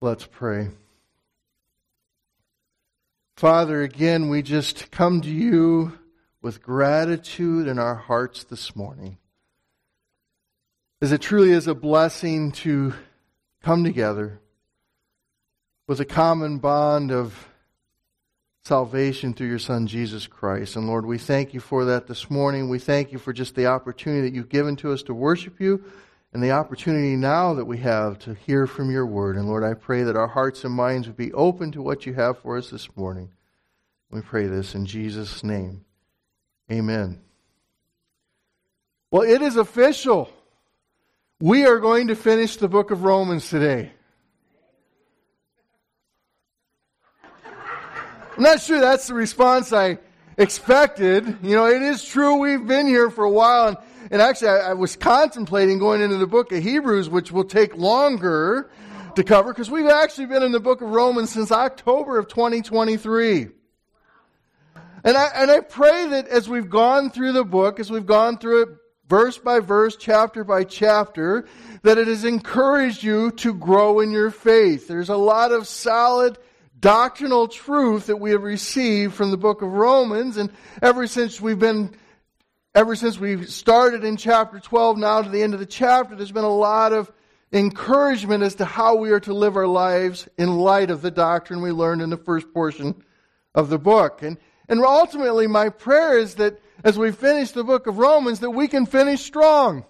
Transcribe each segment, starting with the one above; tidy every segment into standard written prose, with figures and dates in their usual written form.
Let's pray. Father, again, we just come to you with gratitude in our hearts this morning. As it truly is a blessing to come together with a common bond of salvation through your Son, Jesus Christ. And Lord, we thank you for that this morning. We thank you for just the opportunity that you've given to us to worship you and the opportunity now that we have to hear from your word. And Lord, I pray that our hearts and minds would be open to what you have for us this morning. We pray this in Jesus' name. Amen. Well, it is official. We are going to finish the book of Romans today. I'm not sure that's the response I expected. You know, it is true we've been here for a while. And actually, I was contemplating going into the book of Hebrews, which will take longer to cover, because we've actually been in the book of Romans since October of 2023. And I pray that as we've gone through the book, as we've gone through it verse by verse, chapter by chapter, that it has encouraged you to grow in your faith. There's a lot of solid doctrinal truth that we have received from the book of Romans, and ever since we started in chapter 12 now to the end of the chapter, there's been a lot of encouragement as to how we are to live our lives in light of the doctrine we learned in the first portion of the book. And ultimately my prayer is that as we finish the book of Romans, that we can finish strong.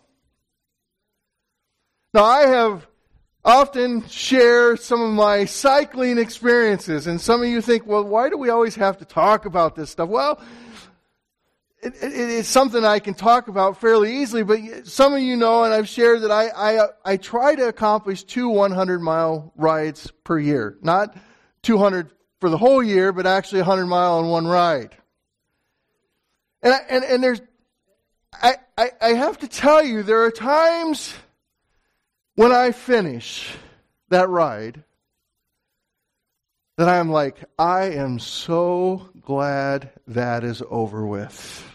Now, I have often share some of my cycling experiences. And some of you think, well, why do we always have to talk about this stuff? Well, it is something I can talk about fairly easily, but some of you know, and I've shared that I try to accomplish 2 100-mile rides per year. Not 200 for the whole year, but actually 100 mile on one ride. And there's, I have to tell you, there are times when I finish that ride, that I'm like, I am so glad that is over with.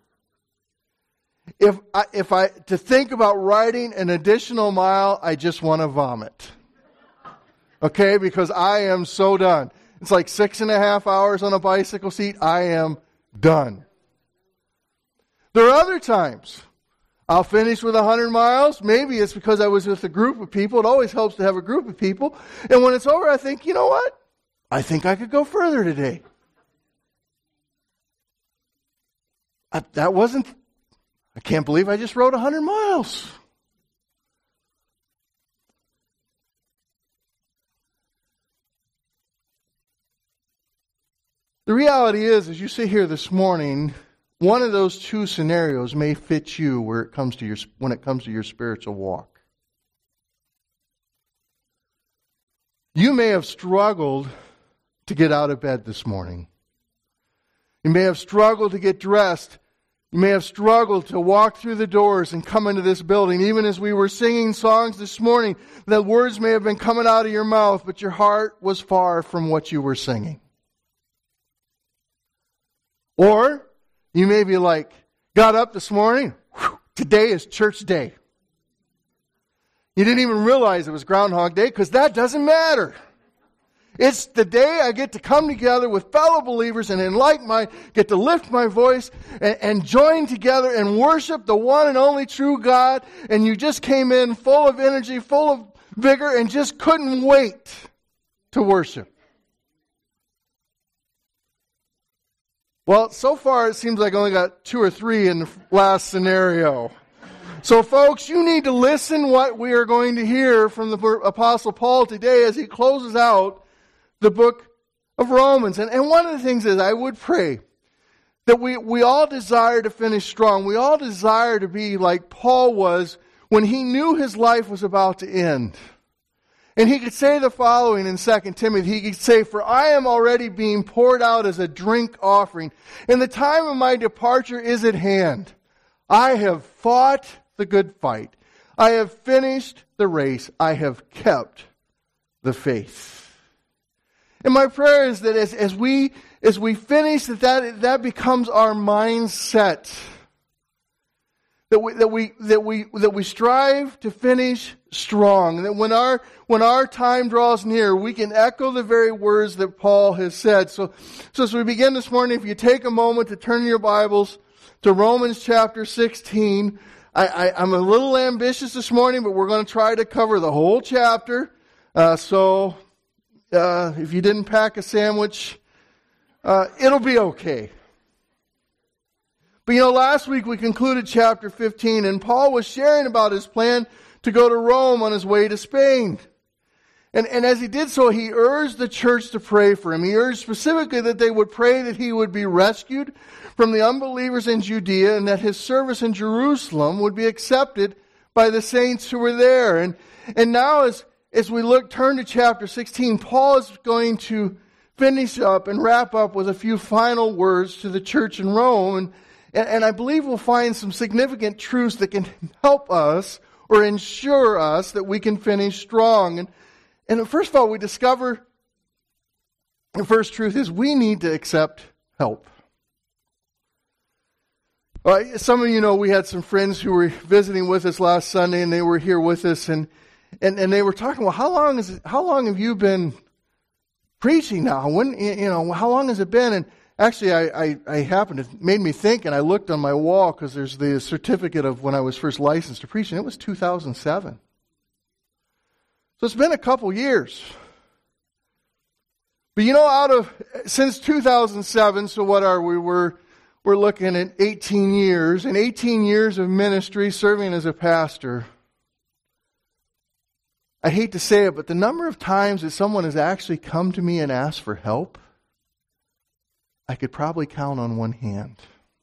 If I to think about riding an additional mile, I just want to vomit. Okay, because I am so done. It's like 6.5 hours on a bicycle seat. I am done. There are other times I'll finish with 100 miles. Maybe it's because I was with a group of people. It always helps to have a group of people. And when it's over, I think, you know what? I think I could go further today. I can't believe I just rode 100 miles. The reality is, as you sit here this morning, one of those two scenarios may fit you when it comes to your spiritual walk. You may have struggled to get out of bed this morning. You may have struggled to get dressed. You may have struggled to walk through the doors and come into this building. Even as we were singing songs this morning, the words may have been coming out of your mouth, but your heart was far from what you were singing. Or you may be like, got up this morning, today is church day. You didn't even realize it was Groundhog Day, because that doesn't matter. It's the day I get to come together with fellow believers and in like mind, get to lift my voice and join together and worship the one and only true God. And you just came in full of energy, full of vigor, and just couldn't wait to worship. Well, so far it seems like I only got 2 or 3 in the last scenario. So folks, you need to listen what we are going to hear from the Apostle Paul today as he closes out the book of Romans. And one of the things is, I would pray that we all desire to finish strong. We all desire to be like Paul was when he knew his life was about to end. And he could say the following in 2 Timothy. He could say, "For I am already being poured out as a drink offering, and the time of my departure is at hand. I have fought the good fight. I have finished the race. I have kept the faith." And my prayer is that as we finish, that becomes our mindset. that we strive to finish strong. That when our time draws near, we can echo the very words that Paul has said. So as we begin this morning, if you take a moment to turn your Bibles to Romans chapter 16, I'm a little ambitious this morning, but we're going to try to cover the whole chapter. So if you didn't pack a sandwich, it'll be okay. But last week we concluded chapter 15, and Paul was sharing about his plan to go to Rome on his way to Spain. And as he did so, he urged the church to pray for him. He urged specifically that they would pray that he would be rescued from the unbelievers in Judea, and that his service in Jerusalem would be accepted by the saints who were there. And now as we turn to chapter 16, Paul is going to finish up and wrap up with a few final words to the church in Rome. And I believe we'll find some significant truths that can help us or ensure us that we can finish strong. And first of all, we discover the first truth is we need to accept help. Some of you know we had some friends who were visiting with us last Sunday, and they were here with us, and they were talking, well, how long have you been preaching now? How long has it been? And actually, I happened, it made me think, and I looked on my wall because there's the certificate of when I was first licensed to preach, and it was 2007. So it's been a couple years. But since 2007, so what are we? We're looking at 18 years, and 18 years of ministry serving as a pastor. I hate to say it, but the number of times that someone has actually come to me and asked for help, I could probably count on one hand.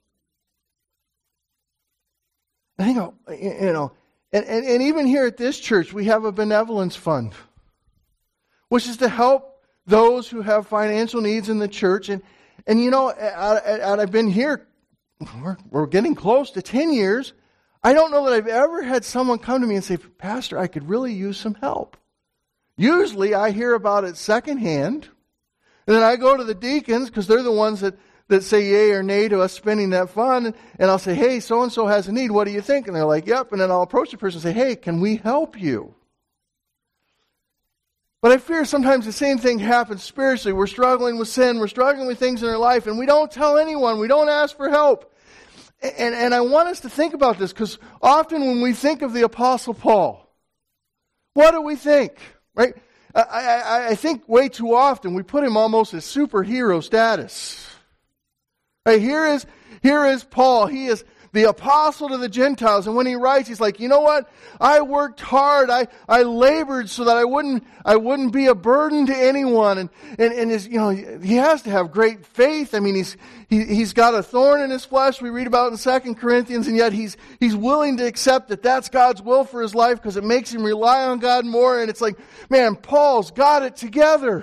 I think, and even here at this church, we have a benevolence fund, which is to help those who have financial needs in the church. And I've been here, we're getting close to 10 years. I don't know that I've ever had someone come to me and say, Pastor, I could really use some help. Usually I hear about it secondhand. And then I go to the deacons, because they're the ones that say yay or nay to us spending that fund. And I'll say, hey, so-and-so has a need. What do you think? And they're like, yep. And then I'll approach the person and say, hey, can we help you? But I fear sometimes the same thing happens spiritually. We're struggling with sin. We're struggling with things in our life. And we don't tell anyone. We don't ask for help. And I want us to think about this, because often when we think of the Apostle Paul, what do we think? Right? I think way too often we put him almost as superhero status. Right, here is Paul. He is the apostle to the Gentiles. And when he writes, he's like, you know what? I worked hard. I labored so that I wouldn't be a burden to anyone. And his, he has to have great faith. I mean, he's got a thorn in his flesh, we read about in 2 Corinthians, and yet he's willing to accept that that's God's will for his life because it makes him rely on God more. And it's like, man, Paul's got it together.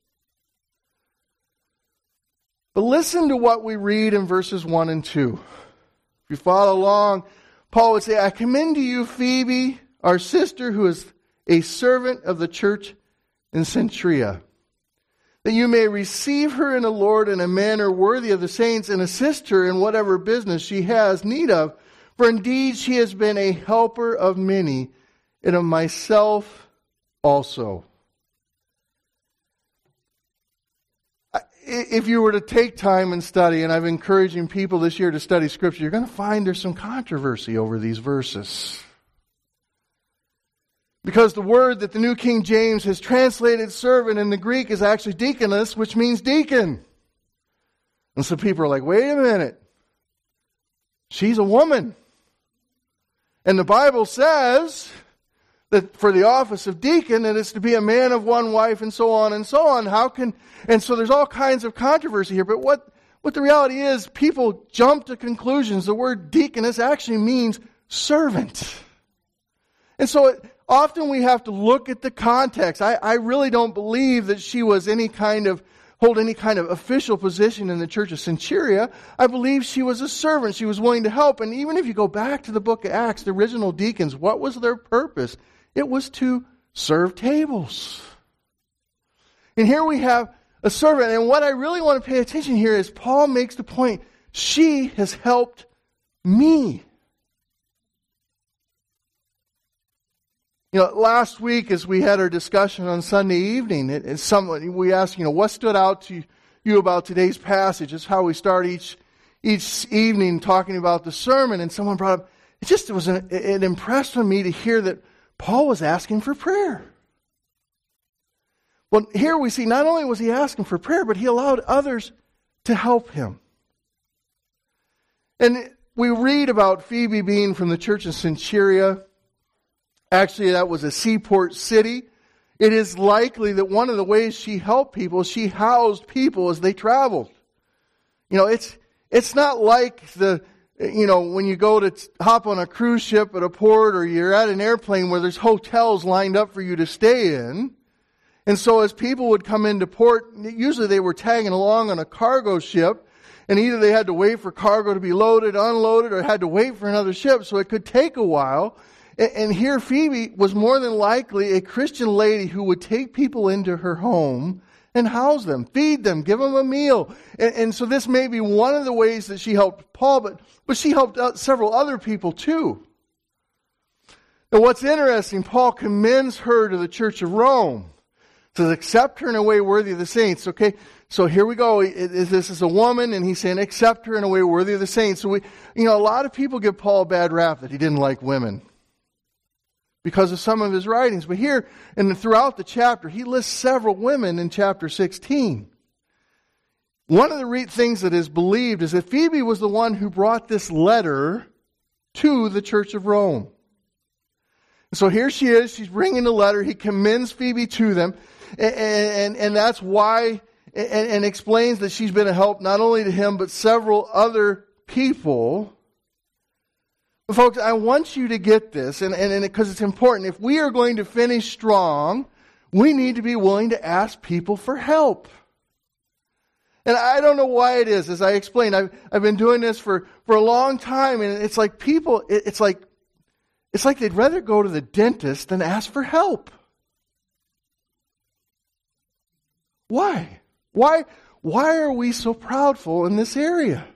But listen to what we read in verses 1 and 2. If you follow along, Paul would say, I commend to you Phoebe, our sister, who is a servant of the church in Cenchrea, that you may receive her in the Lord in a manner worthy of the saints, and assist her in whatever business she has need of. For indeed she has been a helper of many, and of myself also. If you were to take time and study, and I'm encouraging people this year to study Scripture, you're going to find there's some controversy over these verses. Because the word that the New King James has translated servant in the Greek is actually deaconess, which means deacon. And so people are like, wait a minute. She's a woman. And the Bible says that for the office of deacon, that it's to be a man of one wife, and so on and so on. And so there's all kinds of controversy here. But what the reality is, people jump to conclusions. The word deaconess actually means servant. And so often we have to look at the context. I really don't believe that she was hold any kind of official position in the church of Cenchrea. I believe she was a servant. She was willing to help. And even if you go back to the book of Acts, the original deacons, what was their purpose? It was to serve tables. And here we have a servant. And what I really want to pay attention here is Paul makes the point, she has helped me. Last week as we had our discussion on Sunday evening, we asked, what stood out to you about today's passage? It's how we start each evening talking about the sermon, and someone brought up, it impressed me to hear that Paul was asking for prayer. Well, here we see not only was he asking for prayer, but he allowed others to help him. And we read about Phoebe being from the church of Cenchrea. Actually, that was a seaport city. It is likely that one of the ways she helped people, she housed people as they traveled. It's not like when you go to hop on a cruise ship at a port or you're at an airplane where there's hotels lined up for you to stay in. And so as people would come into port, usually they were tagging along on a cargo ship, and either they had to wait for cargo to be loaded, unloaded, or had to wait for another ship, so it could take a while. And here Phoebe was more than likely a Christian lady who would take people into her home and house them, feed them, give them a meal. And so this may be one of the ways that she helped Paul, but she helped out several other people too. Now what's interesting, Paul commends her to the church of Rome. Says, accept her in a way worthy of the saints. Okay, so here we go. This is a woman, and he's saying, accept her in a way worthy of the saints. So a lot of people give Paul a bad rap that he didn't like women because of some of his writings. But here, and throughout the chapter, he lists several women in chapter 16. One of the things that is believed is that Phoebe was the one who brought this letter to the church of Rome. So here she is, she's bringing the letter, he commends Phoebe to them, and that's why, and explains that she's been a help not only to him, but several other people. But folks, I want you to get this, and because it's important. If we are going to finish strong, we need to be willing to ask people for help. And I don't know why it is. As I explained, I've been doing this for a long time, and it's like people, it's like they'd rather go to the dentist than ask for help. Why? Why are we so proudful in this area?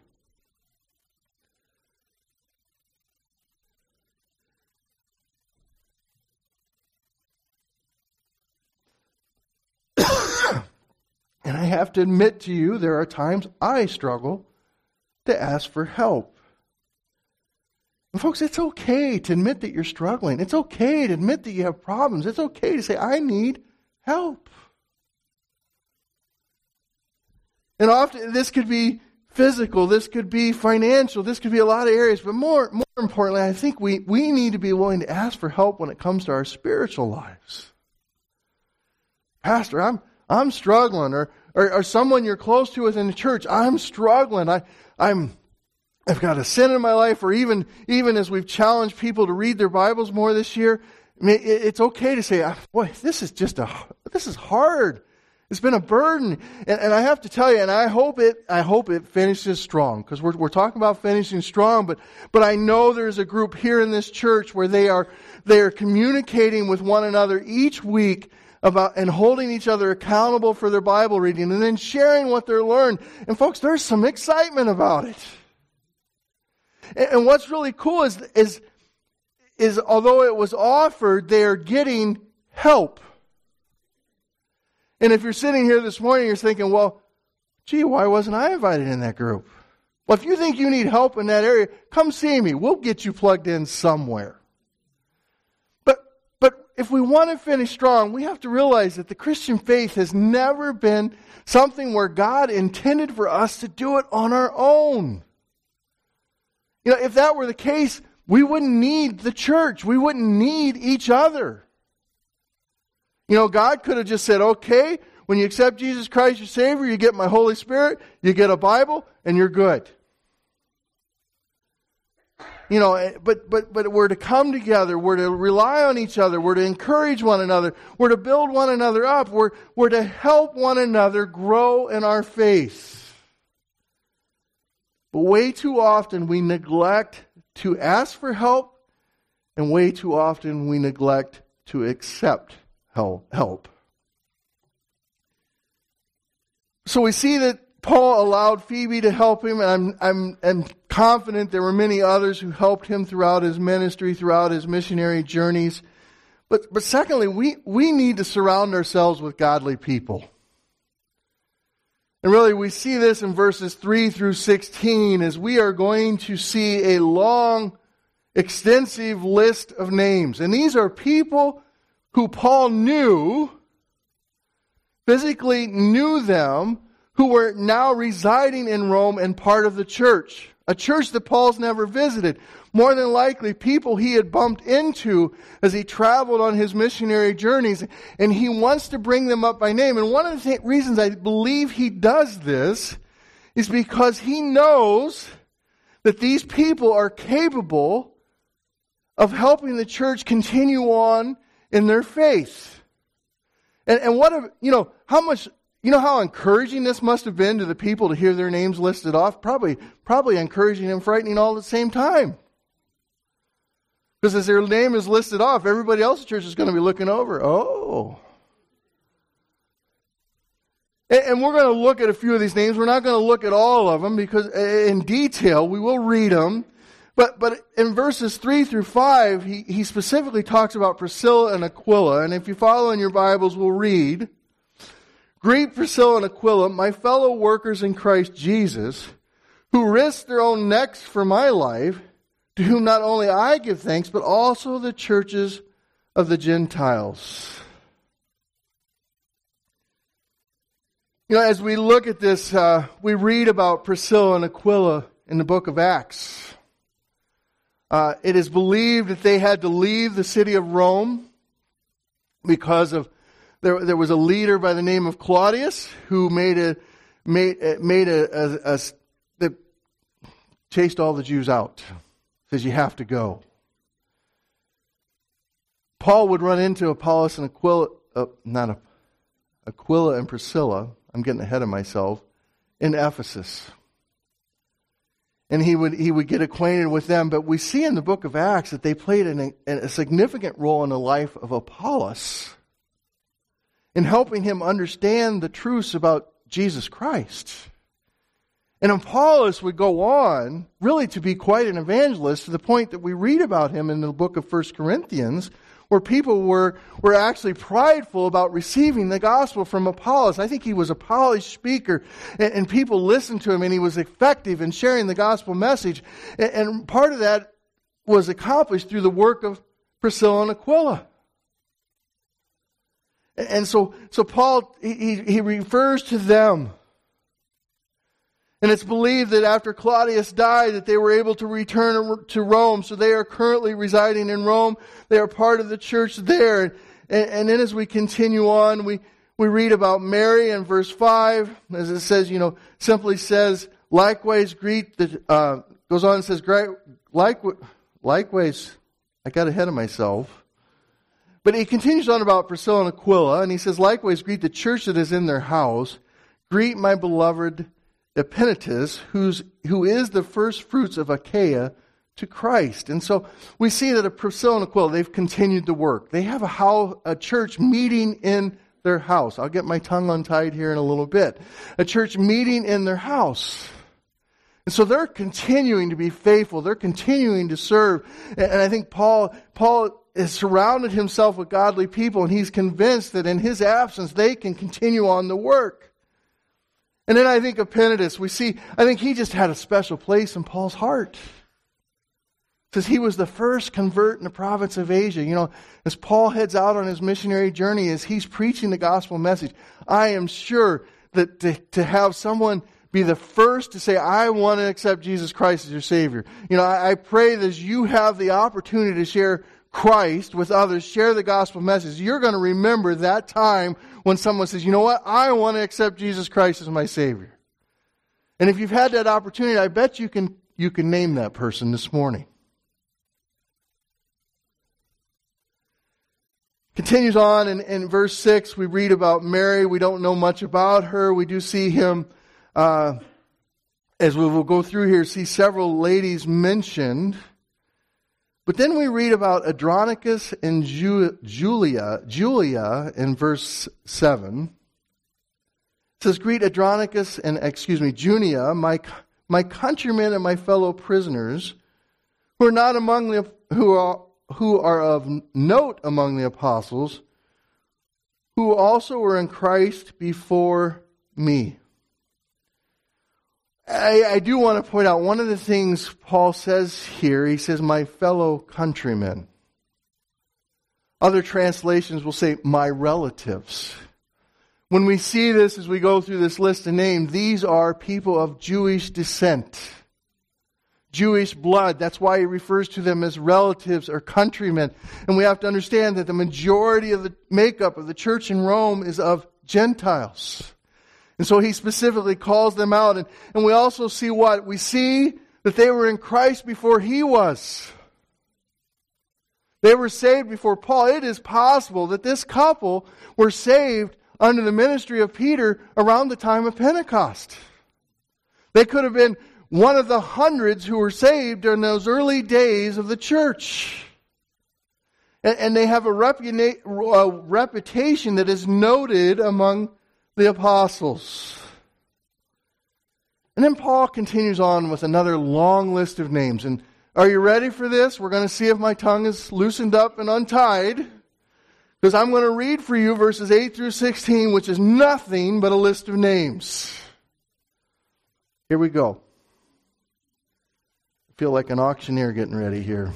And I have to admit to you, there are times I struggle to ask for help. And folks, it's okay to admit that you're struggling. It's okay to admit that you have problems. It's okay to say, I need help. And often this could be physical, this could be financial, this could be a lot of areas. But more importantly, I think we need to be willing to ask for help when it comes to our spiritual lives. Pastor, I'm struggling, or someone you're close to within the church, I'm struggling. I've got a sin in my life, or even as we've challenged people to read their Bibles more this year, it's okay to say, boy, this is hard. It's been a burden. And I have to tell you, and I hope it finishes strong, because we're talking about finishing strong, but I know there's a group here in this church where they are communicating with one another each week about and holding each other accountable for their Bible reading and then sharing what they're learned. And folks, there's some excitement about it. And what's really cool is although it was offered, they are getting help. And if you're sitting here this morning, you're thinking, well, gee, why wasn't I invited in that group? Well, if you think you need help in that area, come see me. We'll get you plugged in somewhere. But if we want to finish strong, we have to realize that the Christian faith has never been something where God intended for us to do it on our own. If that were the case, we wouldn't need the church. We wouldn't need each other. God could have just said, okay, when you accept Jesus Christ your Savior, you get my Holy Spirit, you get a Bible, and you're good. But we're to come together, we're to rely on each other, we're to encourage one another, we're to build one another up, we're to help one another grow in our faith. But way too often we neglect to ask for help, and way too often we neglect to accept help. So we see that Paul allowed Phoebe to help him, and I'm confident there were many others who helped him throughout his ministry, throughout his missionary journeys. But secondly, we need to surround ourselves with godly people. And really, we see this in verses 3 through 16 as we are going to see a long, extensive list of names. And these are people who Paul knew, physically knew them, who were now residing in Rome and part of the church. A church that Paul's never visited. More than likely, people he had bumped into as he traveled on his missionary journeys, and he wants to bring them up by name. And one of the reasons I believe he does this is because he knows that these people are capable of helping the church continue on in their faith. And how encouraging this must have been to the people to hear their names listed off? Probably encouraging and frightening all at the same time. Because as their name is listed off, everybody else in church is going to be looking over. Oh. And we're going to look at a few of these names. We're not going to look at all of them because in detail, we will read them. But in verses 3 through 5, he specifically talks about Priscilla and Aquila. And if you follow in your Bibles, we'll read, "Greet Priscilla and Aquila, my fellow workers in Christ Jesus, who risked their own necks for my life, to whom not only I give thanks, but also the churches of the Gentiles." As we look at this, we read about Priscilla and Aquila in the book of Acts. It is believed that they had to leave the city of Rome because of there was a leader by the name of Claudius who that chased all the Jews out. Says you have to go. Paul would run into Apollos and Aquila and Priscilla. I'm getting ahead of myself. In Ephesus. And he would get acquainted with them. But we see in the book of Acts that they played a significant role in the life of Apollos in helping him understand the truths about Jesus Christ. And Apollos would go on really to be quite an evangelist to the point that we read about him in the book of 1 Corinthians, where people were actually prideful about receiving the gospel from Apollos. I think he was a polished speaker, and people listened to him, and he was effective in sharing the gospel message. And part of that was accomplished through the work of Priscilla and Aquila. And so Paul, he refers to them. And it's believed that after Claudius died that they were able to return to Rome. So they are currently residing in Rome. They are part of the church there. And then as we continue on, we read about Mary in verse 5. As it says, simply says, likewise greet the, goes on and says, likewise, I got ahead of myself. But he continues on about Priscilla and Aquila. And he says, likewise greet the church that is in their house. Greet my beloved Epaenetus, who is the first fruits of Achaia to Christ. And so we see that Priscilla and Aquila, they've continued the work. They have a church meeting in their house. I'll get my tongue untied here in a little bit. A church meeting in their house. And so they're continuing to be faithful. They're continuing to serve. And I think Paul has surrounded himself with godly people, and he's convinced that in his absence they can continue on the work. And then I think of Epaenetus. I think he just had a special place in Paul's heart. It says he was the first convert in the province of Asia. As Paul heads out on his missionary journey, as he's preaching the gospel message, I am sure that to have someone be the first to say, I want to accept Jesus Christ as your Savior. I pray that as you have the opportunity to share Christ with others, share the gospel message, you're going to remember that time when someone says, you know what, I want to accept Jesus Christ as my Savior. And if you've had that opportunity, I bet you can name that person this morning. Continues on in verse 6, we read about Mary. We don't know much about her. We do see him, as we will go through here, see several ladies mentioned. But then we read about Andronicus and Julia in verse 7. It says, greet Andronicus and, Junia, my countrymen and my fellow prisoners, who are not among the, who who are of note among the apostles, who also were in Christ before me. I do want to point out one of the things Paul says here. He says, my fellow countrymen. Other translations will say, my relatives. When we see this as we go through this list of names, these are people of Jewish descent. Jewish blood. That's why he refers to them as relatives or countrymen. And we have to understand that the majority of the makeup of the church in Rome is of Gentiles. And so he specifically calls them out. And we also see what? We see that they were in Christ before he was. They were saved before Paul. It is possible that this couple were saved under the ministry of Peter around the time of Pentecost. They could have been one of the hundreds who were saved during those early days of the church. And they have a reputation that is noted among the apostles. And then Paul continues on with another long list of names. And are you ready for this? We're going to see if my tongue is loosened up and untied. Because I'm going to read for you verses 8 through 16, which is nothing but a list of names. Here we go. I feel like an auctioneer getting ready here.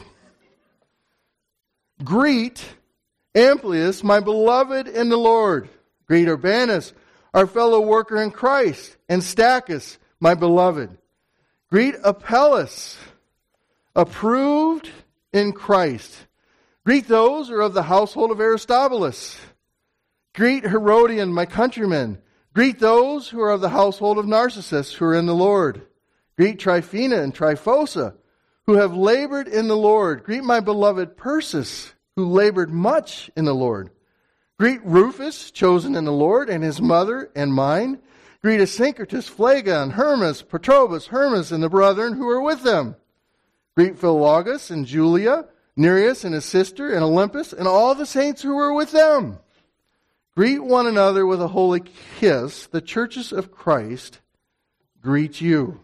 Greet Amplias, my beloved in the Lord. Greet Urbanus, our fellow worker in Christ, and Stachys, my beloved. Greet Apelles, approved in Christ. Greet those who are of the household of Aristobulus. Greet Herodion, my countrymen. Greet those who are of the household of Narcissus, who are in the Lord. Greet Tryphena and Tryphosa, who have labored in the Lord. Greet my beloved Persis, who labored much in the Lord. Greet Rufus, chosen in the Lord, and his mother and mine. Greet Asyncritus, Phlegon, Hermas, Patrobas, Hermas, and the brethren who are with them. Greet Philologus and Julia, Nereus and his sister, and Olympus, and all the saints who are with them. Greet one another with a holy kiss. The churches of Christ greet you.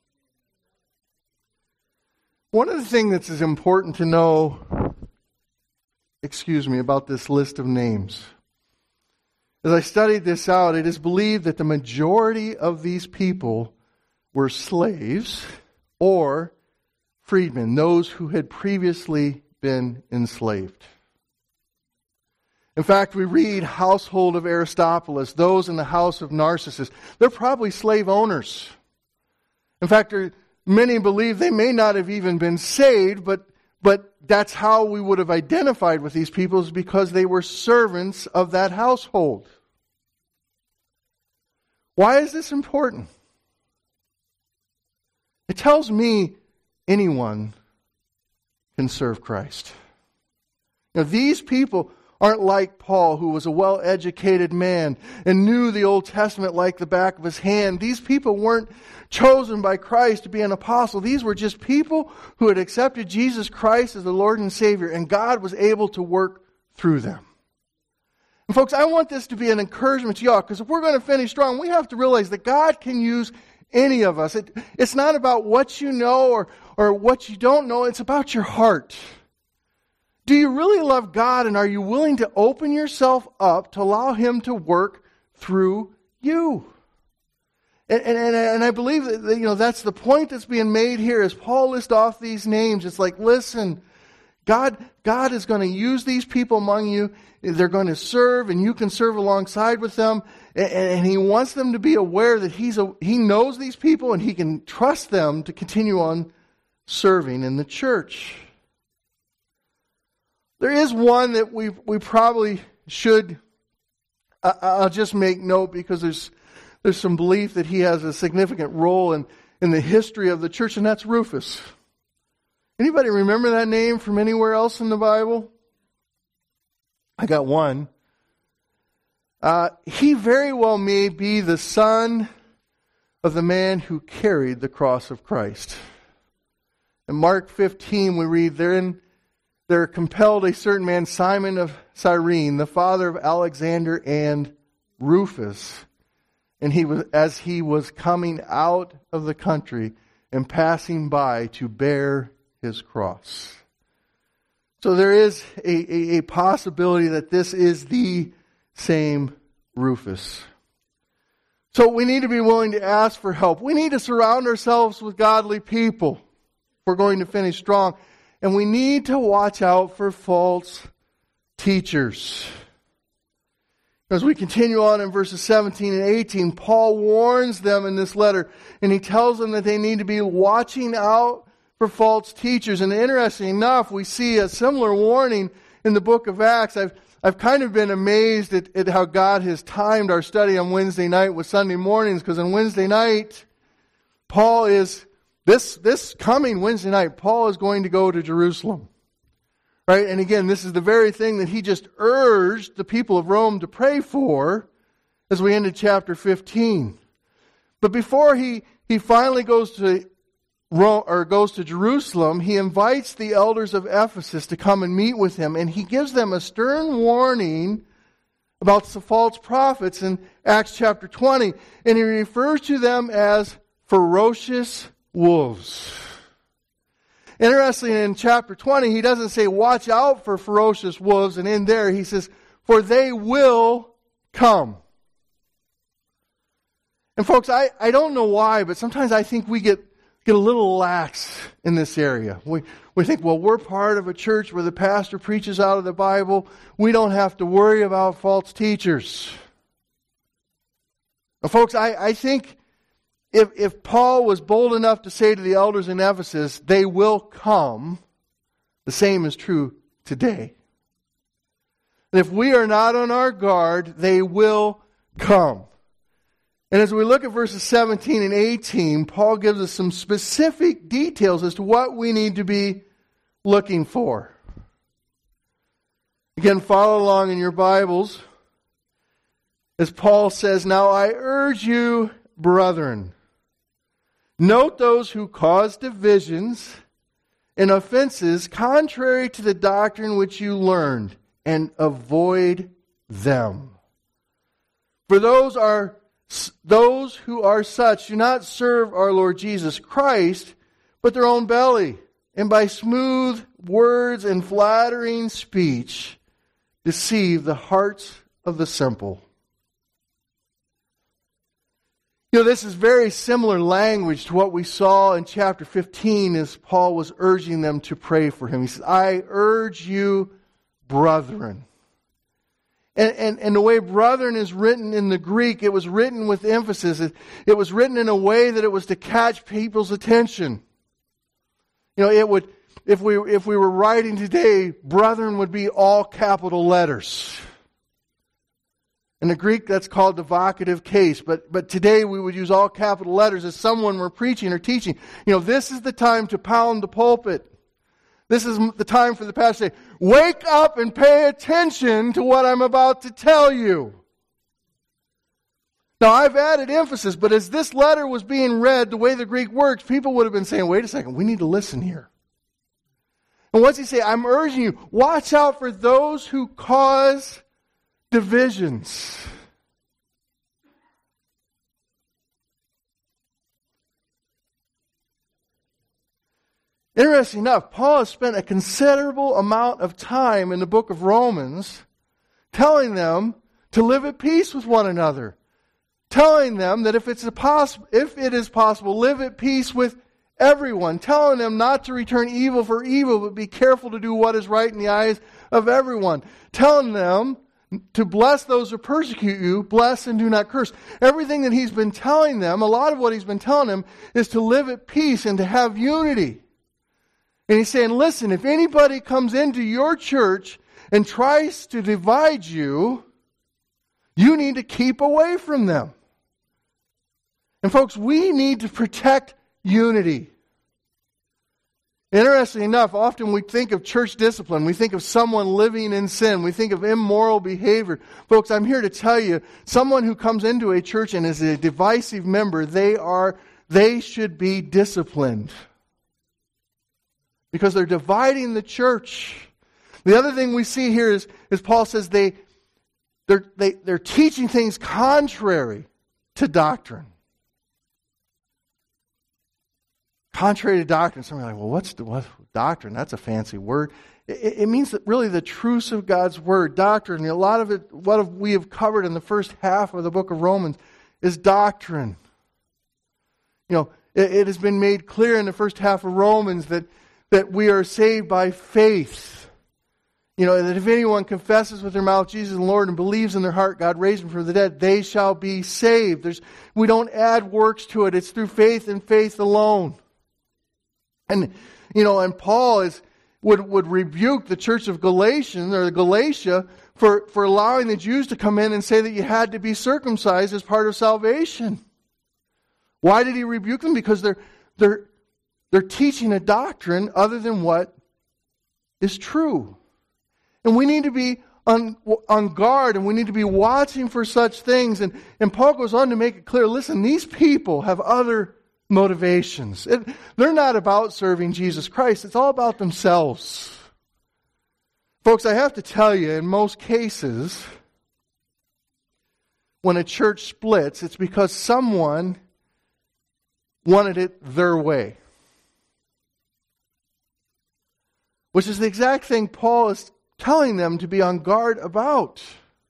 One of the things that's as important to know, about this list of names. As I studied this out, it is believed that the majority of these people were slaves or freedmen, those who had previously been enslaved. In fact, we read household of Aristobulus, those in the house of Narcissus. They're probably slave owners. In fact, many believe they may not have even been saved, but that's how we would have identified with these people, is because they were servants of that household. Why is this important? It tells me anyone can serve Christ. Now, these people aren't like Paul, who was a well-educated man and knew the Old Testament like the back of his hand. These people weren't chosen by Christ to be an apostle. These were just people who had accepted Jesus Christ as the Lord and Savior, and God was able to work through them. And folks, I want this to be an encouragement to y'all, because if we're going to finish strong, we have to realize that God can use any of us. It's not about what you know or what you don't know. It's about your heart. Do you really love God, and are you willing to open yourself up to allow Him to work through you? And I believe that that's the point that's being made here as Paul lists off these names. It's like, listen, God is going to use these people among you. They're going to serve, and you can serve alongside with them. And He wants them to be aware that He knows these people, and He can trust them to continue on serving in the church. There is one that we probably should, I'll just make note, because there's some belief that he has a significant role in the history of the church, and that's Rufus. Anybody remember that name from anywhere else in the Bible? I got one. He very well may be the son of the man who carried the cross of Christ. In Mark 15 we read, there compelled a certain man, Simon of Cyrene, the father of Alexander and Rufus. And as he was coming out of the country and passing by to bear his cross. So there is a possibility that this is the same Rufus. So we need to be willing to ask for help. We need to surround ourselves with godly people if we're going to finish strong. And we need to watch out for false teachers. As we continue on in verses 17 and 18, Paul warns them in this letter, and he tells them that they need to be watching out for false teachers. And interesting enough, we see a similar warning in the book of Acts. I've kind of been amazed at how God has timed our study on Wednesday night with Sunday mornings, because on Wednesday night, Paul is, this coming Wednesday night, Paul is going to go to Jerusalem. Right? And again, this is the very thing that he just urged the people of Rome to pray for as we ended chapter 15. But before he finally goes to Rome, or goes to Jerusalem, he invites the elders of Ephesus to come and meet with him, and he gives them a stern warning about the false prophets in Acts chapter 20, and he refers to them as ferocious wolves. Interestingly, in chapter 20, he doesn't say, watch out for ferocious wolves, and in there he says, for they will come. And folks, I don't know why, but sometimes I think we get a little lax in this area. We think, well, we're part of a church where the pastor preaches out of the Bible. We don't have to worry about false teachers. Now, folks, I think if Paul was bold enough to say to the elders in Ephesus, they will come, the same is true today. And if we are not on our guard, they will come. And as we look at verses 17 and 18, Paul gives us some specific details as to what we need to be looking for. Again, follow along in your Bibles. As Paul says, now I urge you, brethren, note those who cause divisions and offenses contrary to the doctrine which you learned, and avoid them. For those who are such do not serve our Lord Jesus Christ, but their own belly, and by smooth words and flattering speech deceive the hearts of the simple. You know, this is very similar language to what we saw in chapter 15 as Paul was urging them to pray for him. He says, I urge you, brethren. And the way brethren is written in the Greek, it was written with emphasis. It was written in a way that it was to catch people's attention. You know, it would, if we were writing today, brethren would be all capital letters. In the Greek, that's called the vocative case. But today we would use all capital letters as someone were preaching or teaching. You know, this is the time to pound the pulpit. This is the time for the pastor to say, wake up and pay attention to what I'm about to tell you. Now, I've added emphasis, but as this letter was being read, the way the Greek works, people would have been saying, wait a second, we need to listen here. And what's he say? I'm urging you, watch out for those who cause divisions. Interesting enough, Paul has spent a considerable amount of time in the book of Romans telling them to live at peace with one another. Telling them that if it is possible, live at peace with everyone. Telling them not to return evil for evil, but be careful to do what is right in the eyes of everyone. Telling them to bless those who persecute you, bless and do not curse. Everything that he's been telling them, a lot of what he's been telling them, is to live at peace and to have unity. And he's saying, listen, if anybody comes into your church and tries to divide you, you need to keep away from them. And folks, we need to protect unity. Interestingly enough, often we think of church discipline. We think of someone living in sin. We think of immoral behavior. Folks, I'm here to tell you, someone who comes into a church and is a divisive member, they should be disciplined. Because they're dividing the church. The other thing we see here is Paul says they're teaching things contrary to doctrine. Contrary to doctrine. Somebody's like, well, what's doctrine? That's a fancy word. It means that really the truths of God's Word, doctrine. A lot of it, what we have covered in the first half of the book of Romans, is doctrine. It has been made clear in the first half of Romans that we are saved by faith. That if anyone confesses with their mouth Jesus is Lord and believes in their heart God raised Him from the dead, they shall be saved. We don't add works to it. It's through faith and faith alone. And Paul would rebuke the church of Galatia for allowing the Jews to come in and say that you had to be circumcised as part of salvation. Why did he rebuke them? Because they're teaching a doctrine other than what is true. And we need to be on guard, and we need to be watching for such things. And Paul goes on to make it clear, listen, these people have other motivations. They're not about serving Jesus Christ. It's all about themselves. Folks, I have to tell you, in most cases, when a church splits, it's because someone wanted it their way. Which is the exact thing Paul is telling them to be on guard about.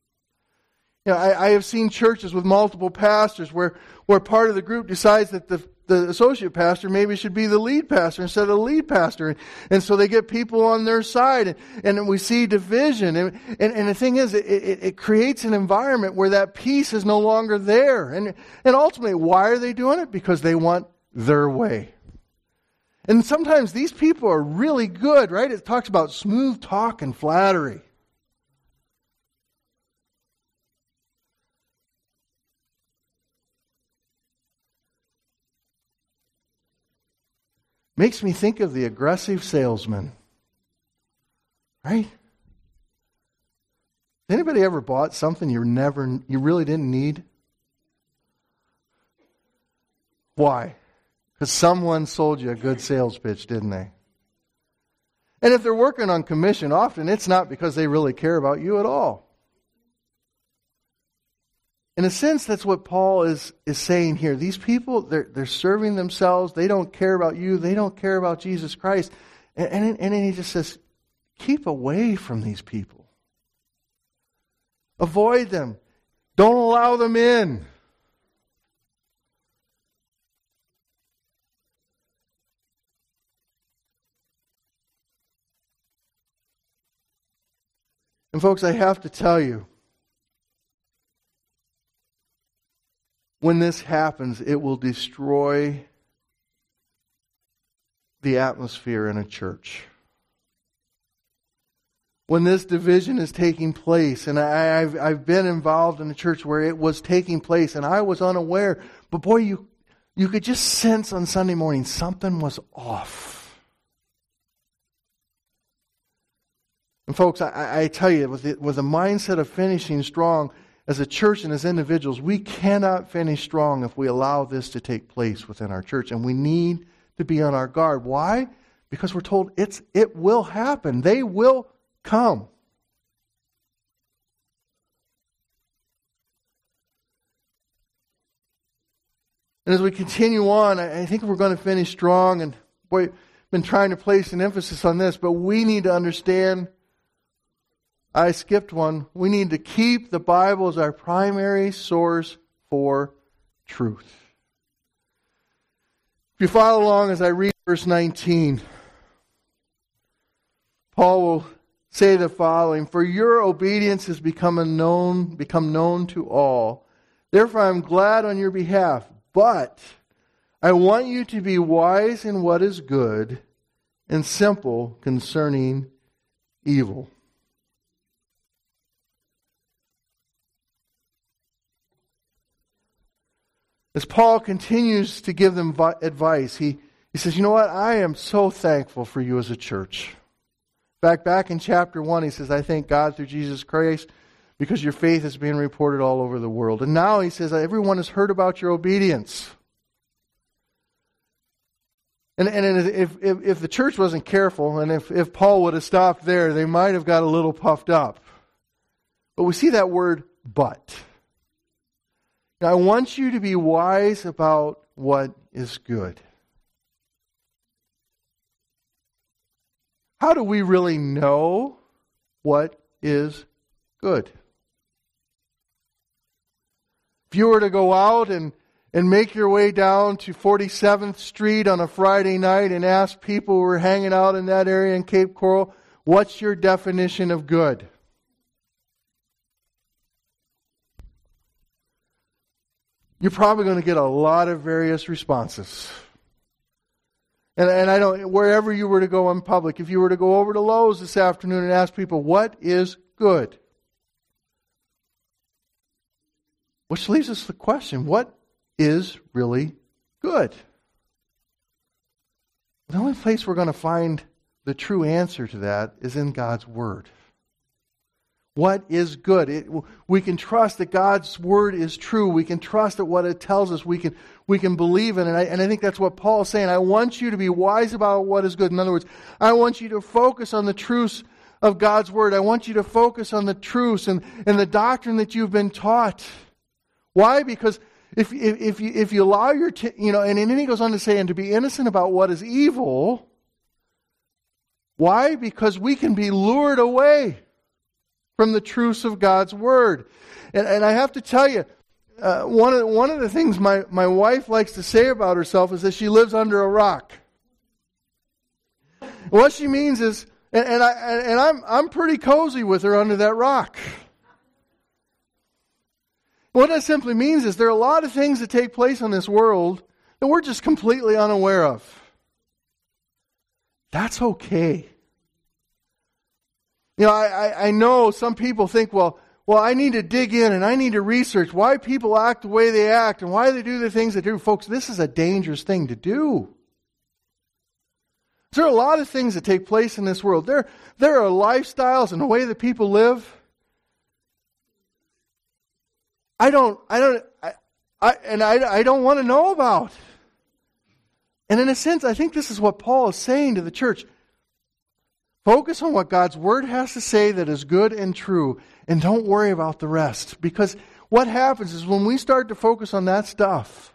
I have seen churches with multiple pastors where part of the group decides that the associate pastor maybe should be the lead pastor instead of the lead pastor. And so they get people on their side, and we see division. And the thing is, it creates an environment where that peace is no longer there. And ultimately, why are they doing it? Because they want their way. And sometimes these people are really good, right? It talks about smooth talk and flattery. Makes me think of the aggressive salesman. Right? Anybody ever bought something you really didn't need? Why? Because someone sold you a good sales pitch, didn't they? And if they're working on commission, often it's not because they really care about you at all. In a sense, that's what Paul is saying here. These people, they're serving themselves. They don't care about you. They don't care about Jesus Christ. And then he just says, keep away from these people. Avoid them. Don't allow them in. And folks, I have to tell you, when this happens, it will destroy the atmosphere in a church. When this division is taking place, and I've been involved in a church where it was taking place, and I was unaware, but boy, you could just sense on Sunday morning something was off. And folks, I tell you, with the mindset of finishing strong, as a church and as individuals, we cannot finish strong if we allow this to take place within our church. And we need to be on our guard. Why? Because we're told it will happen. They will come. And as we continue on, I think we're going to finish strong. And boy, I've been trying to place an emphasis on this, but we need to understand. I skipped one. We need to keep the Bible as our primary source for truth. If you follow along as I read verse 19, Paul will say the following: "For your obedience has become known to all. Therefore I am glad on your behalf. But I want you to be wise in what is good and simple concerning evil." As Paul continues to give them advice, he says, you know what? I am so thankful for you as a church. In fact, back in chapter 1, he says, I thank God through Jesus Christ because your faith is being reported all over the world. And now he says, everyone has heard about your obedience. And if the church wasn't careful, and if Paul would have stopped there, they might have got a little puffed up. But we see that word, but. Now, I want you to be wise about what is good. how do we really know what is good? If you were to go out and make your way down to 47th Street on a Friday night and ask people who were hanging out in that area in Cape Coral, what's your definition of good? You're probably going to get a lot of various responses. And I don't, wherever you were to go in public, if you were to go over to Lowe's this afternoon and ask people, what is good? Which leaves us the question, what is really good? The only place we're going to find the true answer to that is in God's Word. What is good? We can trust that God's Word is true. We can trust that what it tells us, we can believe in it. And I think that's what Paul is saying. I want you to be wise about what is good. In other words, I want you to focus on the truths of God's Word. I want you to focus on the truths and the doctrine that you've been taught. Why? Because if you allow your, and then he goes on to say, and to be innocent about what is evil. Why? Because we can be lured away from the truths of God's Word. And I have to tell you, one of the things my wife likes to say about herself is that she lives under a rock. What she means is, and I'm pretty cozy with her under that rock. What that simply means is there are a lot of things that take place in this world that we're just completely unaware of. That's okay. I know some people think, well, I need to dig in and I need to research why people act the way they act and why they do the things they do. Folks, this is a dangerous thing to do. There are a lot of things that take place in this world. There are lifestyles and the way that people live. I don't want to know about. And in a sense, I think this is what Paul is saying to the church. Focus on what God's Word has to say that is good and true, and don't worry about the rest. Because what happens is when we start to focus on that stuff,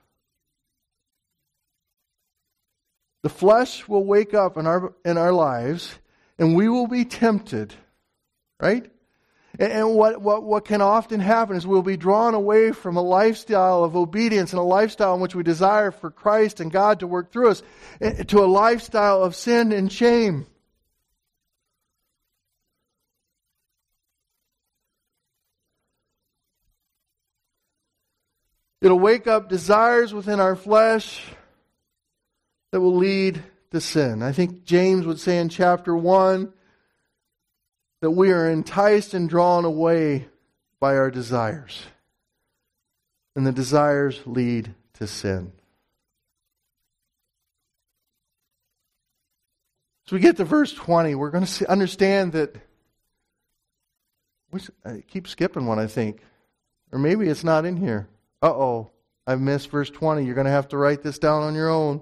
the flesh will wake up in our lives, and we will be tempted, right? And what can often happen is we'll be drawn away from a lifestyle of obedience and a lifestyle in which we desire for Christ and God to work through us to a lifestyle of sin and shame. It'll wake up desires within our flesh that will lead to sin. I think James would say in chapter 1 that we are enticed and drawn away by our desires. And the desires lead to sin. So we get to verse 20. We're going to understand that... I keep skipping one, I think. Or maybe it's not in here. Uh-oh, I've missed verse 20. You're going to have to write this down on your own.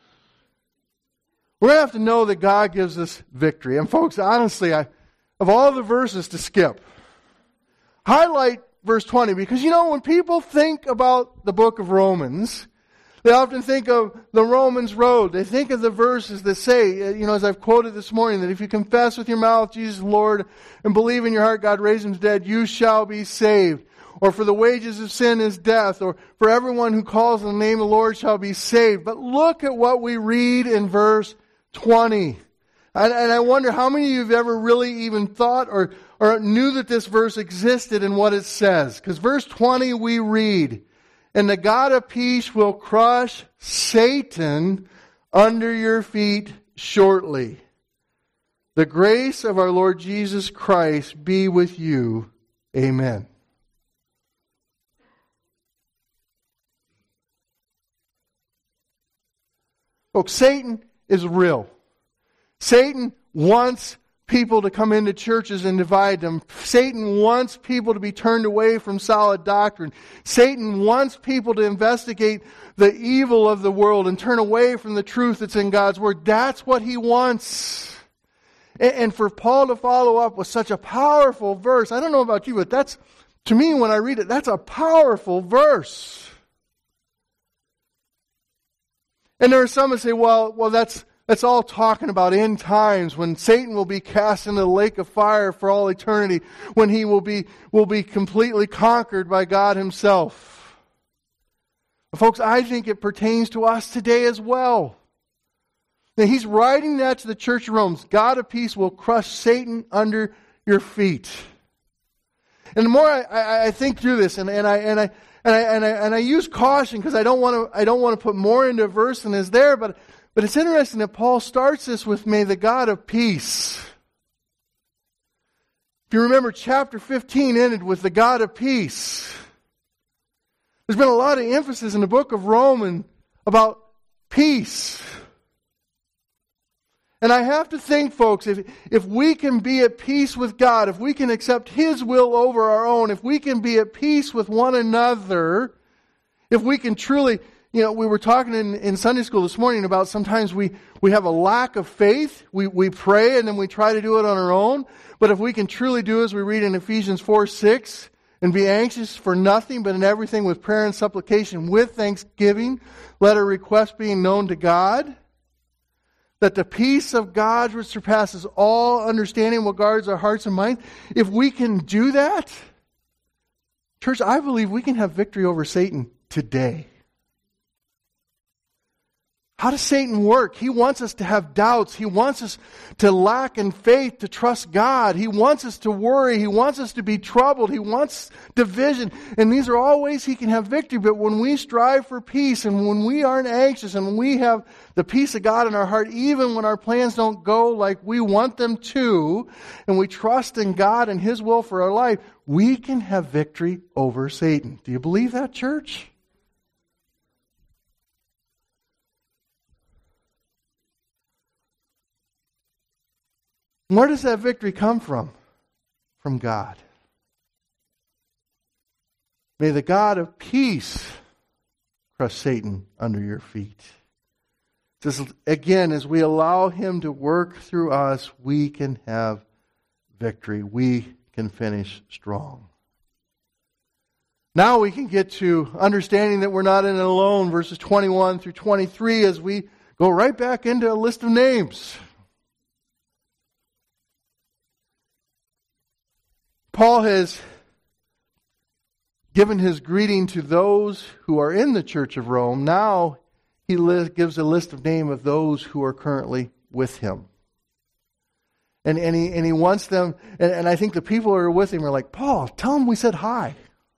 We're going to have to know that God gives us victory. And folks, honestly, of all the verses to skip, highlight verse 20. Because when people think about the book of Romans, they often think of the Romans road. They think of the verses that say, as I've quoted this morning, that if you confess with your mouth Jesus is Lord and believe in your heart God raised him from the dead, you shall be saved. Or for the wages of sin is death. Or for everyone who calls on the name of the Lord shall be saved. But look at what we read in verse 20. And I wonder how many of you have ever really even thought or knew that this verse existed and what it says. Because verse 20 we read, and the God of peace will crush Satan under your feet shortly. The grace of our Lord Jesus Christ be with you. Amen. Folks, Satan is real. Satan wants people to come into churches and divide them. Satan wants people to be turned away from solid doctrine. Satan wants people to investigate the evil of the world and turn away from the truth that's in God's Word. That's what he wants. And for Paul to follow up with such a powerful verse, I don't know about you, but that's, to me, when I read it, that's a powerful verse. And there are some that say, well, that's That's all talking about end times, when Satan will be cast into the lake of fire for all eternity, when he will be completely conquered by God Himself. But folks, I think it pertains to us today as well. Now, he's writing that to the church of Rome. God of peace will crush Satan under your feet. And the more I think through this, and I use caution because I don't want to put more into a verse than is there, but it's interesting that Paul starts this with, may the God of peace. If you remember, chapter 15 ended with the God of peace. There's been a lot of emphasis in the book of Romans about peace. And I have to think, folks, if we can be at peace with God, if we can accept His will over our own, if we can be at peace with one another, if we can truly... we were talking in Sunday school this morning about sometimes we have a lack of faith. We pray and then we try to do it on our own. But if we can truly do as we read in Ephesians 4:6, and be anxious for nothing but in everything with prayer and supplication with thanksgiving, let our requests being known to God, that the peace of God which surpasses all understanding will guard our hearts and minds. If we can do that, church, I believe we can have victory over Satan today. How does Satan work? He wants us to have doubts. He wants us to lack in faith, to trust God. He wants us to worry. He wants us to be troubled. He wants division. And these are all ways he can have victory. But when we strive for peace, and when we aren't anxious, and when we have the peace of God in our heart, even when our plans don't go like we want them to, and we trust in God and His will for our life, we can have victory over Satan. Do you believe that, church? Where does that victory come from? From God. May the God of peace crush Satan under your feet. Just again, as we allow Him to work through us, we can have victory. We can finish strong. Now we can get to understanding that we're not in it alone, verses 21 through 23, as we go right back into a list of names. Paul has given his greeting to those who are in the church of Rome. Now he gives a list of names of those who are currently with him. And he wants them, and I think the people who are with him are like, Paul, tell them we said hi.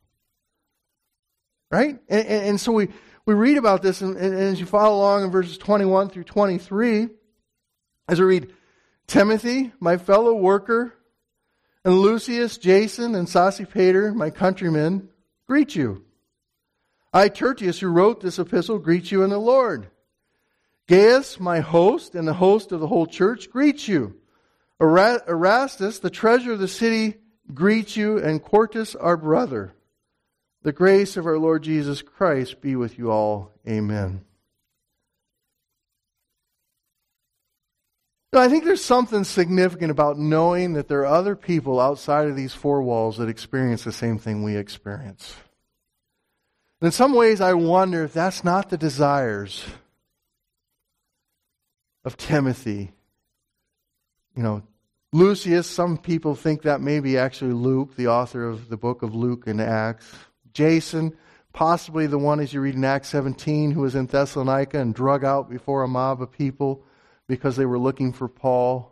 Right? And so we read about this, and as you follow along in verses 21 through 23, as we read, Timothy, my fellow worker, and Lucius, Jason, and Sosipater, my countrymen, greet you. I, Tertius, who wrote this epistle, greet you in the Lord. Gaius, my host, and the host of the whole church, greet you. Erastus, the treasurer of the city, greets you, and Quartus, our brother. The grace of our Lord Jesus Christ be with you all. Amen. I think there's something significant about knowing that there are other people outside of these four walls that experience the same thing we experience. And in some ways, I wonder if that's not the desires of Timothy. Lucius, some people think that may be actually Luke, the author of the book of Luke and Acts. Jason, possibly the one, as you read in Acts 17, who was in Thessalonica and drug out before a mob of people because they were looking for Paul.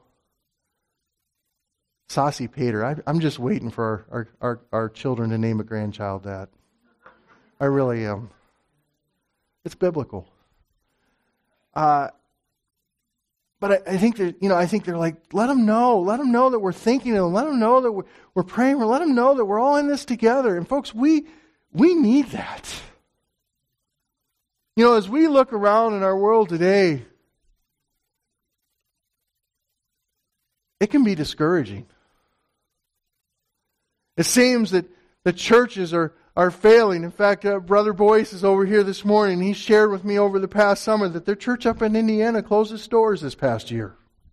Sosipater. I'm just waiting for our children to name a grandchild that. I really am. It's biblical. But I think that, I think they're like, let them know that we're thinking of them, let them know that we're praying, let them know that we're all in this together. And folks, we need that. As we look around in our world today, it can be discouraging. It seems that the churches are failing. In fact, Brother Boyce is over here this morning. He shared with me over the past summer that their church up in Indiana closed its doors this past year.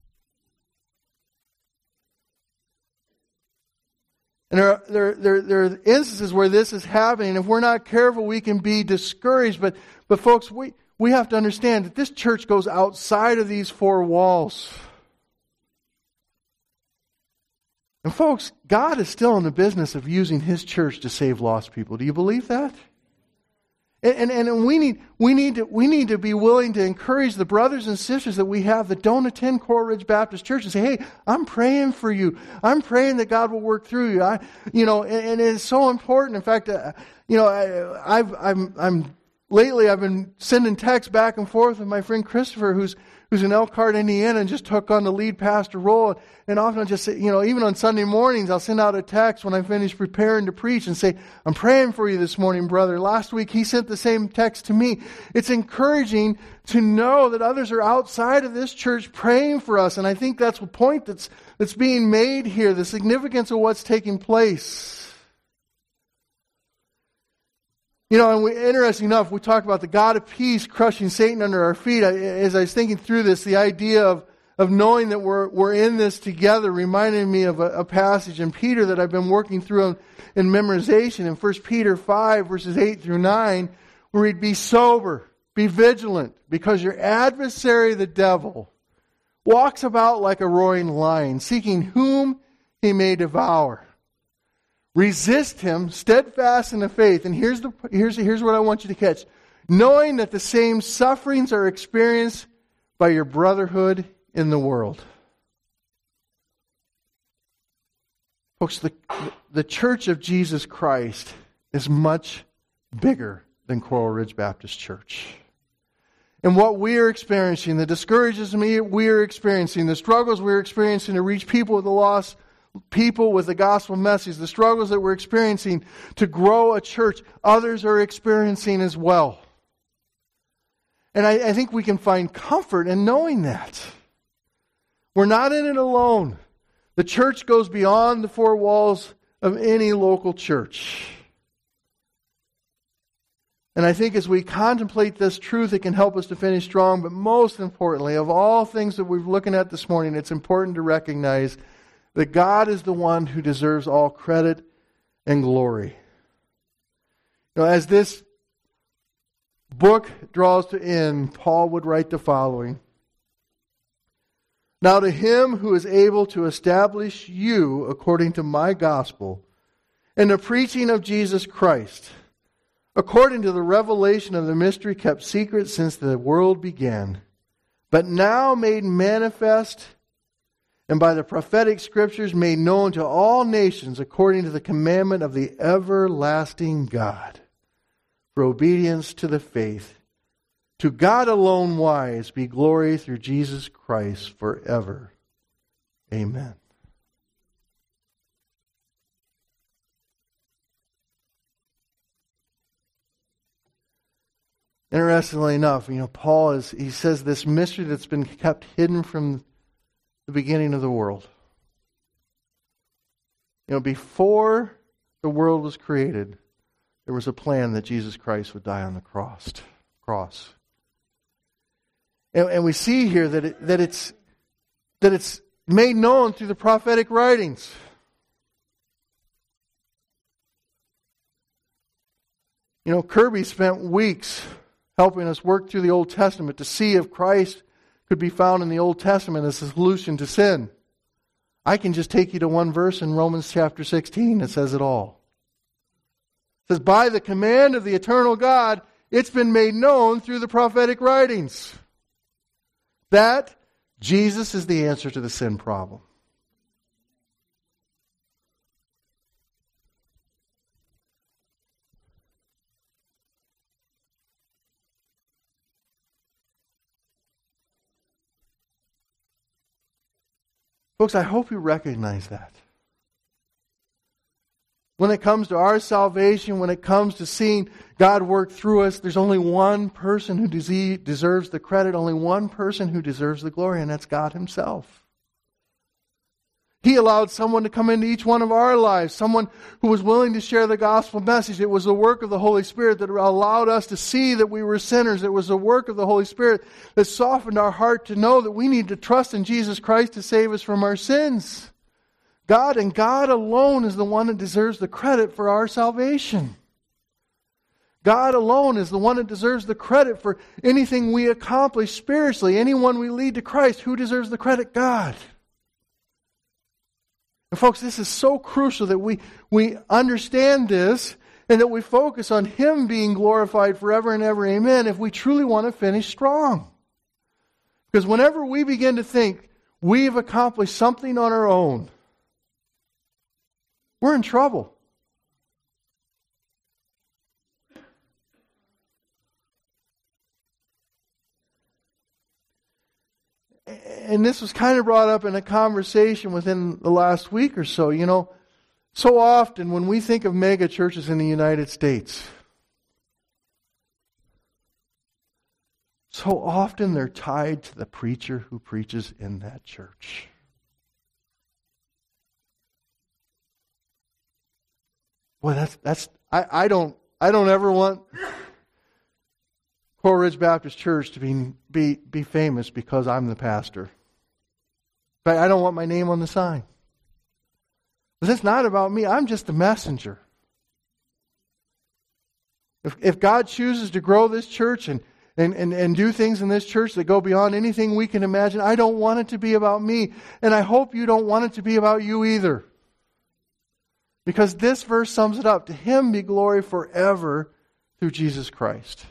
And there are instances where this is happening. If we're not careful, we can be discouraged. But folks, we we have to understand that this church goes outside of these four walls. And folks, God is still in the business of using His church to save lost people. Do you believe that? And we need to be willing to encourage the brothers and sisters that we have that don't attend Coral Ridge Baptist Church and say, hey, I'm praying for you. I'm praying that God will work through you. And it's so important. In fact, lately I've been sending texts back and forth with my friend Christopher, who's in Elkhart, Indiana, and just took on the lead pastor role. And often I'll just say, even on Sunday mornings, I'll send out a text when I finish preparing to preach and say, I'm praying for you this morning, brother. Last week he sent the same text to me. It's encouraging to know that others are outside of this church praying for us. And I think that's the point that's being made here, the significance of what's taking place. Interesting enough, we talk about the God of peace crushing Satan under our feet. As I was thinking through this, the idea of knowing that we're in this together reminded me of a passage in Peter that I've been working through in memorization in 1 Peter 5, verses 8 through 9, where we'd be sober, be vigilant, because your adversary, the devil, walks about like a roaring lion, seeking whom he may devour. Resist him, steadfast in the faith. And here's what I want you to catch. Knowing that the same sufferings are experienced by your brotherhood in the world. Folks, the Church of Jesus Christ is much bigger than Coral Ridge Baptist Church. And what we are experiencing, the discouragements we are experiencing, the struggles we're experiencing to reach people with the lost, people with the gospel message, the struggles that we're experiencing to grow a church, others are experiencing as well. And I think we can find comfort in knowing that. We're not in it alone. The church goes beyond the four walls of any local church. And I think as we contemplate this truth, it can help us to finish strong. But most importantly, of all things that we're looking at this morning, it's important to recognize that God is the one who deserves all credit and glory. As this book draws to end, Paul would write the following. Now to him who is able to establish you according to my gospel and the preaching of Jesus Christ, according to the revelation of the mystery kept secret since the world began, but now made manifest and by the prophetic scriptures made known to all nations according to the commandment of the everlasting God, for obedience to the faith. To God alone wise be glory through Jesus Christ forever. Amen. Interestingly enough, Paul he says this mystery that's been kept hidden from the beginning of the world. Before the world was created, there was a plan that Jesus Christ would die on the cross. And we see here that it's made known through the prophetic writings. Kirby spent weeks helping us work through the Old Testament to see if Christ could be found in the Old Testament as a solution to sin. I can just take you to one verse in Romans chapter 16 that says it all. It says, by the command of the eternal God, it's been made known through the prophetic writings that Jesus is the answer to the sin problem. Folks, I hope you recognize that. When it comes to our salvation, when it comes to seeing God work through us, there's only one person who deserves the credit, only one person who deserves the glory, and that's God Himself. He allowed someone to come into each one of our lives, someone who was willing to share the gospel message. It was the work of the Holy Spirit that allowed us to see that we were sinners. It was the work of the Holy Spirit that softened our heart to know that we need to trust in Jesus Christ to save us from our sins. God and God alone is the one that deserves the credit for our salvation. God alone is the one that deserves the credit for anything we accomplish spiritually. Anyone we lead to Christ, who deserves the credit? God. And folks, this is so crucial that we understand this and that we focus on Him being glorified forever and ever. Amen. If we truly want to finish strong. Because whenever we begin to think we've accomplished something on our own, we're in trouble. And this was kind of brought up in a conversation within the last week or so. You know, so often when we think of mega churches in the United States, so often they're tied to the preacher who preaches in that church. Boy, I don't ever want Coral Ridge Baptist Church to be famous because I'm the pastor. But I don't want my name on the sign. But it's not about me. I'm just a messenger. If God chooses to grow this church and do things in this church that go beyond anything we can imagine, I don't want it to be about me. And I hope you don't want it to be about you either. Because this verse sums it up. To Him be glory forever through Jesus Christ.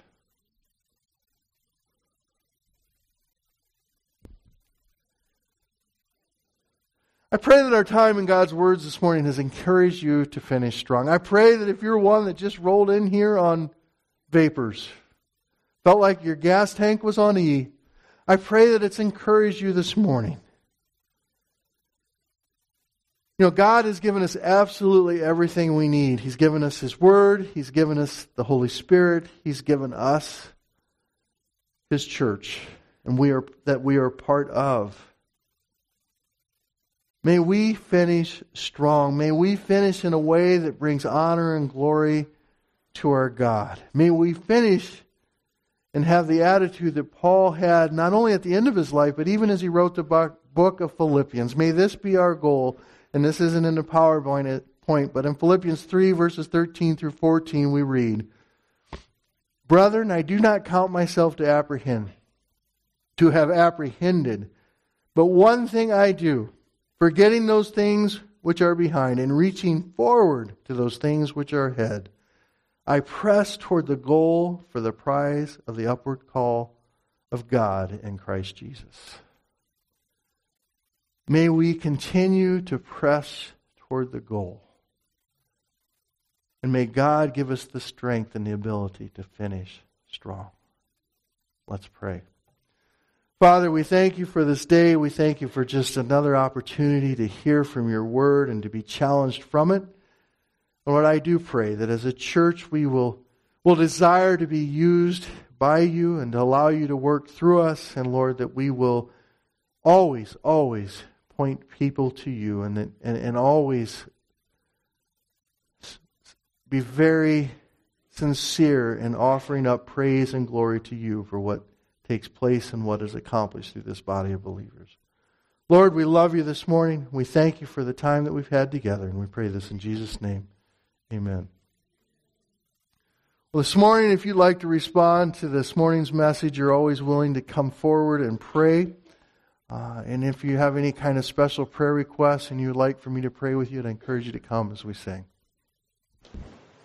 I pray that our time in God's words this morning has encouraged you to finish strong. I pray that if you're one that just rolled in here on vapors, felt like your gas tank was on E, I pray that it's encouraged you this morning. You know, God has given us absolutely everything we need. He's given us His Word. He's given us the Holy Spirit. He's given us His church, and we are part of. May we finish strong. May we finish in a way that brings honor and glory to our God. May we finish and have the attitude that Paul had not only at the end of his life, but even as he wrote the book of Philippians. May this be our goal. And this isn't in the PowerPoint point, but in Philippians 3, verses 13 through 14, we read, Brethren, I do not count myself to have apprehended, but one thing I do, forgetting those things which are behind and reaching forward to those things which are ahead, I press toward the goal for the prize of the upward call of God in Christ Jesus. May we continue to press toward the goal. And may God give us the strength and the ability to finish strong. Let's pray. Father, we thank You for this day. We thank You for just another opportunity to hear from Your Word and to be challenged from it. Lord, I do pray that as a church we will desire to be used by You and to allow You to work through us. And Lord, that we will always point people to You and always be very sincere in offering up praise and glory to You for what takes place and what is accomplished through this body of believers. Lord, we love You this morning. We thank You for the time that we've had together, and we pray this in Jesus' name. Amen. Well, this morning, if you'd like to respond to this morning's message, you're always willing to come forward and pray. And if you have any kind of special prayer requests and you'd like for me to pray with you, I'd encourage you to come as we sing.